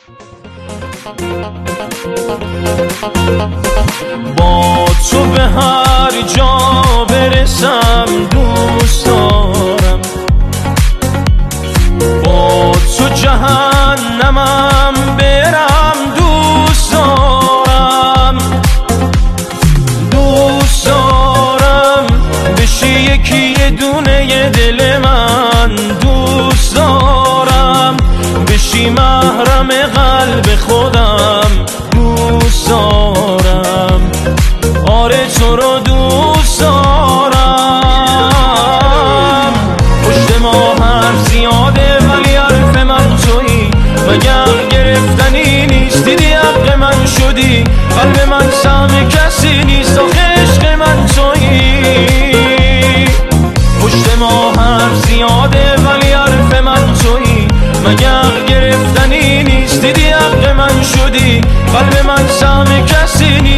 با تو به هر جا برسم دوست دارم، با تو جهنمم برم دوست دارم، دوست دارم بشی یکی یه دونه دل من، دوست دارم بشی محرم قلب خودم، دوست دارم آره تو رو دوست دارم. پشت ما حرف زیاده ولی حرف من تویی، مگر گرفتنی نیست دیدی حق من شدی، قلب من سهم کسی نیست آخه عشق من تویی. پشت ما حرف زیاده ولی حرف من تویی، مگر گرفتنی نیست دیدی حق من شدی، قلب من سهم کسی نیست